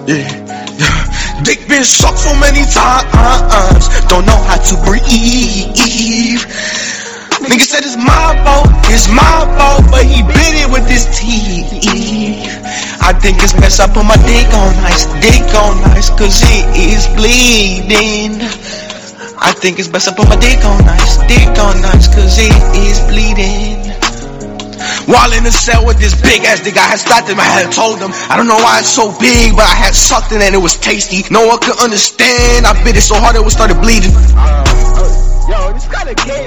Yeah. Dick been sucked so many times, don't know how to breathe. Nigga said it's my fault, but he bit it with his teeth. I think it's best I put my dick on ice, cause it is bleeding. I think it's best I put my dick on ice, cause it is bleeding. While in the cell with this big ass dick, I had stopped him, I had told him, I don't know why it's so big, but I had sucked it and it was tasty. No one could understand, I bit it so hard it started bleeding. Yo, this kinda gay.